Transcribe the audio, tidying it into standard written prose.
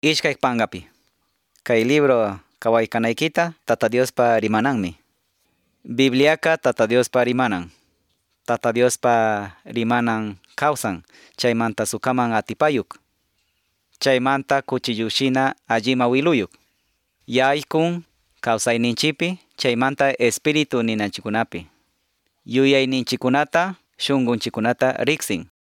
Ishkay pangapi. Kay libro kawaykanayikita Tata Diospa rimananmi. Bibliaka Tata Diospa rimanan. Tata Diospa rimanan kawsan chaymanta sukaman atipayuk. Chaymanta kuchillushina allima wiluyuk. Yaykun kawsayninchipi chaymanta espiritu ninanchikunapi. Yuyayninchikunata shunqunchikunata riqsin.